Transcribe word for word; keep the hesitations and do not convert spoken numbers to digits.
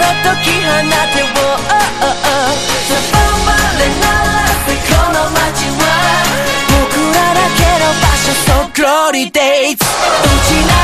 解き放てをさばれならせこの街は僕らだけの場所、So glory days。